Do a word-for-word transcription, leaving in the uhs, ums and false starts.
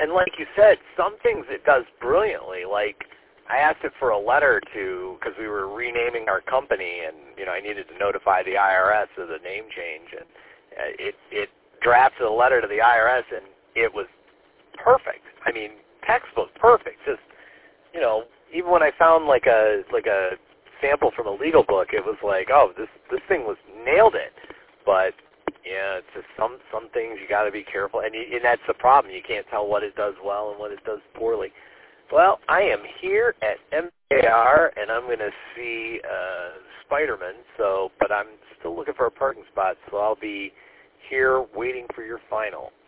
and like you said, some things it does brilliantly. Like I asked it for a letter to, because we were renaming our company, and you know I needed to notify the I R S of the name change, and uh, it it drafted a letter to the I R S, and it was perfect. I mean, textbook perfect. Just you know, even when I found like a like a sample from a legal book, it was like, oh, this this thing was nailed it. But yeah, it's just some some things you got to be careful, and, you, and that's the problem. You can't tell what it does well and what it does poorly. Well, I am here at M K R, and I'm going to see uh, Spider-Man. So, but I'm still looking for a parking spot, so I'll be here waiting for your final.